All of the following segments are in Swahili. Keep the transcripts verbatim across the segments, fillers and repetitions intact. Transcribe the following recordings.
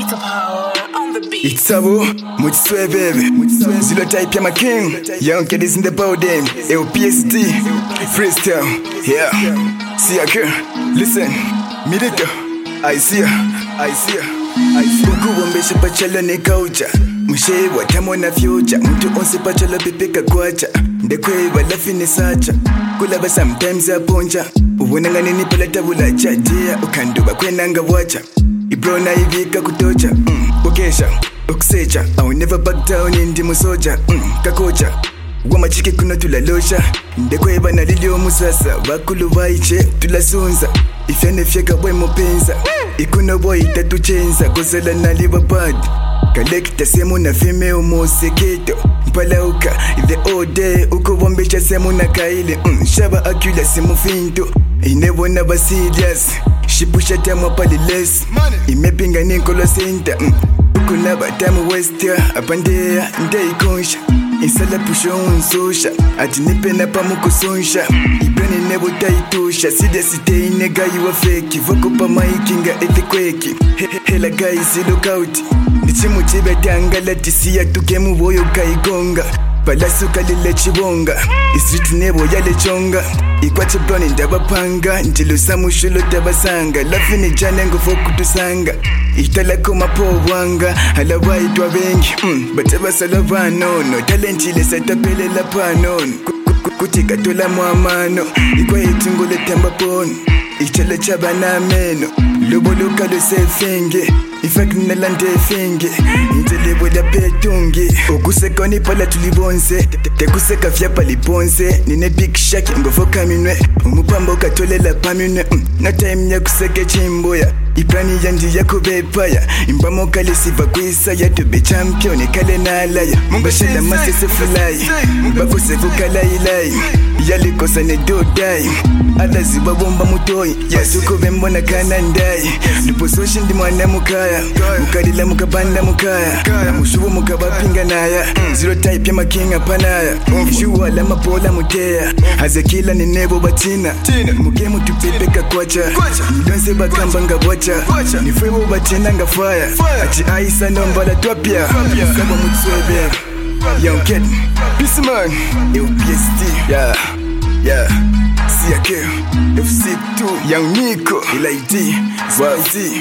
It's a power on the beat. It's Sabo, Mutswe baby. Zero type ya my king. Young kiddies in the building. L P S D, freestyle. Yeah, see ya girl. Listen, Mirito. I see ya, I see ya, I see ya. Uku wombesha pachala ne kaucha. Mushewa tamo na future. Mtu onse pachala pipeka kwacha. Ndekwe walafi ni sacha. Kulaba sometimes ya poncha. Uwona nini pala tabula cha. Jia ukanduba kwenanga wacha. Ibro na ivika kutocha. mm. Ukesha, ukusecha. I will never back down indi musoja. mm. Kakocha wamachike kuna tulalosha. Ndekweba na lilio musasa. Wakulu waiche tulasunza. Ifyane fyeka boy mopenza. Ikuna boy tatuchenza. Kozala na liba bad. Kalekita semu na female moseketo. Mpalauka the all day. Uko wambesha semu na kaile. mm. Shaba akula semu finto. Inebona ba serious. Shipusha tamu pali less. Imepinga ninkolo center. mm. Ukuna batamu west ya apandea ndai konsha. Insala pusho unsosha. Ati nipe na pamuko sonsha. Ibeni nebo taitusha. Sida site inega iwa feki. Voko pa maikinga earthquake. Hela guys look out. Nichimu chibe tangala tisiya tukemu boyo kaigonga. Palasuka lile chibonga. Isritu nebo yale chonga. Ikwache broni ndaba panga. Njilusa mushulo tabasanga. Lafini jane ngofo kutusanga. Itala koma po wanga. Halawai tuwa bengi. mm. Bataba salavano no. Talentile satapele la panon. Kutika tola muamano. Ikwa itungule tamba pon. Ichala chaba na meno. Lobo luka lo se fenge. Ifak nalande fenge. Intelebo da petungi. Okusekoni pala tulibonse. Tekuseka fya paliponse. Nine big shaki ngofo kaminwe. Umupambo katole la paminwe. mm. Na time ya kuseke chimboya. Iprani yanji ya kubepaya. Impamo kale siva kuisa ya tube champion. Kale na alaya. Mbashela masese fulai. Mbako sefu kala ilai. Yale kosa ne do die. Ala ziba bomba mutoi. Yasuko bembona kanandai. Lupo soshi ndi mwana mukaya. Mukadila mukabanda mukaya. Na mushubu mukabapinga naya. Zero type ya makinga panaya. Ishuwa la mapola mutea. Hazekila ni nebo batina. Mugemu tupepeka kwacha. Nidonse bakamba nga wacha. Nifwebo batina nga fire. Achi aisa nombala twapia. Sabo mutswebe. Young kid, peace man. L P S D, yeah, yeah. C A K, F C two, Young Nico, L I D, Y Z,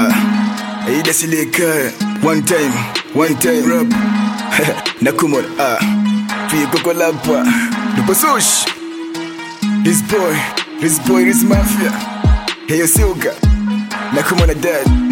ah. Aida Sileka, one time, one time, rap. Nakumor, ah. Figo kolapa, Luposush. This boy, this boy is mafia. Hey, yo, Silka. Nakumor, dad.